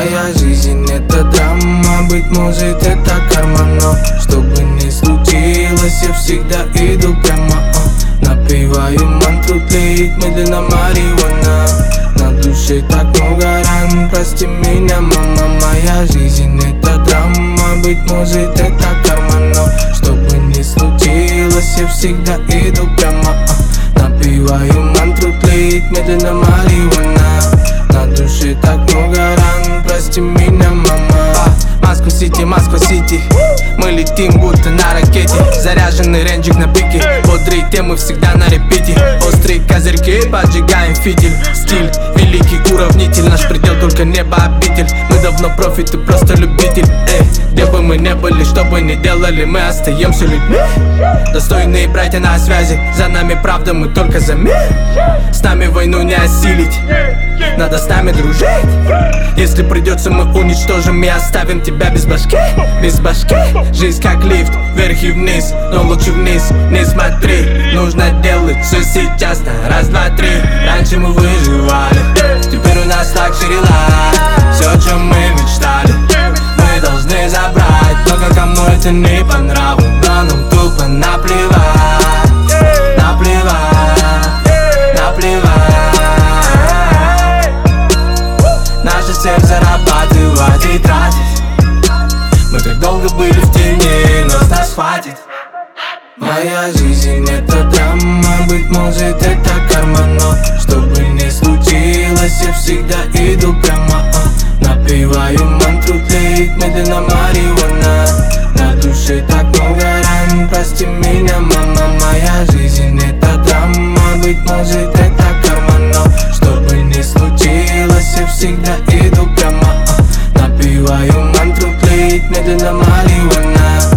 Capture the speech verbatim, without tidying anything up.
Моя жизнь это драма, быть может это карма, но что бы ни случилось, я всегда иду прямо. Напеваю мантру, тлеет медленно марихуана. На душе так много ран, прости меня, мама. Моя жизнь это драма, быть может это карма, но что бы ни случилось, я всегда иду прямо. Напеваю мантру, тлеет медленно марихуана. На душе так много ран, прости меня, мама. Москва-Сити, Москва-Сити, мы летим будто на ракете. Заряженный ренджик на пике, бодрые темы всегда на репите. Острые козырьки, поджигаем фитиль. Стиль, великий уравнитель, наш предел только небо обитель. Мы давно профи, ты просто любитель. Эй, где бы мы не были, что бы ни делали, мы остаемся людьми. Достойные братья на связи, за нами правда, мы только за мир. С нами войну не осилить, надо с нами дружить. Если придется, мы уничтожим и оставим тебя без башки. Без башки, жизнь как лифт, вверх и вниз, но лучше вниз не смотри. Нужно делать все сейчас на раз, два, три. Раньше мы выживали, теперь у нас лакшери лайф. Все, о чем мы мечтали, мы должны забрать. Только кому это не по нраву, но нам тупо наплевать. Наплевать, наплевать. Наша цель зарабатывать и тратить. Мы так долго были в тени, но с нас хватит. Моя жизнь это драма, быть может это карма, но что бы ни случилось, я всегда иду прямо. Напеваю мантру, тлеет медленно марихуана. На душе так много ран, прости меня, мама. Моя жизнь это драма, быть может это карма, но что бы ни случилось, я всегда иду прямо. Напеваю мантру, тлеет медленно марихуана.